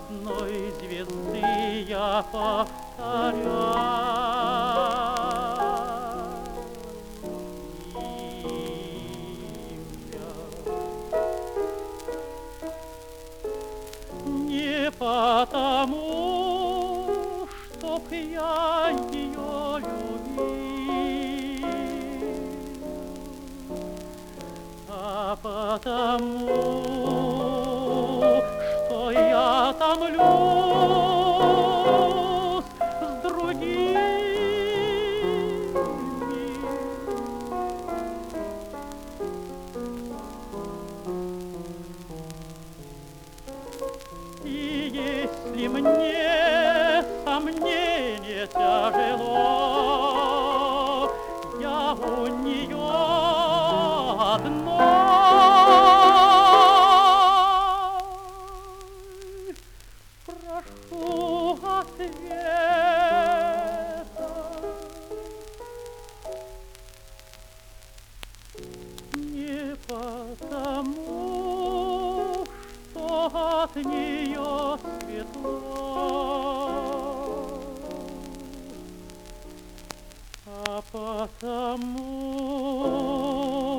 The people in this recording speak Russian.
одной звезды я повторяю имя. Не потому, чтоб я ее любил, а потому, что я томлюсь с другими. И если мне сомнение тяжело, я у нее одной прошу ответа. Не потому, что от нее светло, а потому,